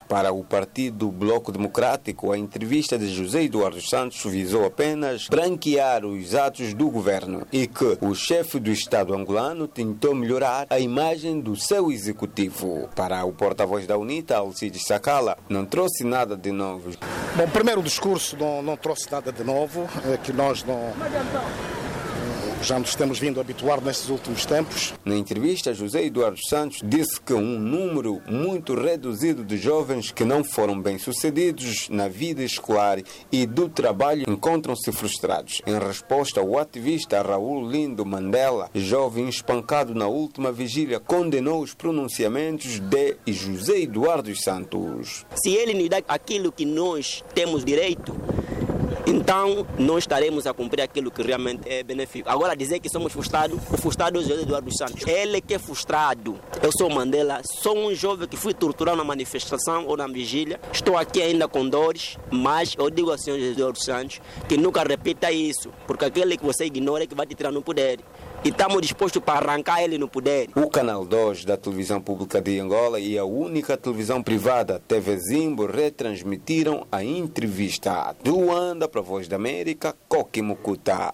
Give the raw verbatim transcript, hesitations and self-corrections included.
Para o Partido Bloco Democrático, a entrevista de José Eduardo Santos visou apenas branquear os atos do governo e que o chefe do Estado angolano tentou melhorar a imagem do seu executivo. Para o porta-voz da UNITA, Alcides Sacala, não trouxe nada de novo. Bom, primeiro o discurso não, não trouxe nada de novo, é que nós não... já nos temos vindo a habituar nestes últimos tempos. Na entrevista, José Eduardo Santos disse que um número muito reduzido de jovens que não foram bem-sucedidos na vida escolar e do trabalho encontram-se frustrados. Em resposta, o ativista Raul Lindo Mandela, jovem espancado na última vigília, condenou os pronunciamentos de José Eduardo Santos. Se ele nos dá aquilo que nós temos direito, então nós estaremos a cumprir aquilo que realmente é benéfico. Agora dizer que somos frustrados, o frustrado é o José Eduardo Santos. Ele que é frustrado. Eu sou Mandela, sou um jovem que fui torturado na manifestação ou na vigília. Estou aqui ainda com dores, mas eu digo ao senhor José Eduardo Santos que nunca repita isso, porque aquele que você ignora é que vai te tirar no poder. E estamos dispostos para arrancar ele no poder. O Canal dois da televisão pública de Angola e a única televisão privada, T V Zimbo, retransmitiram a entrevista. De Luanda, para a Voz da América, Coque Mucuta.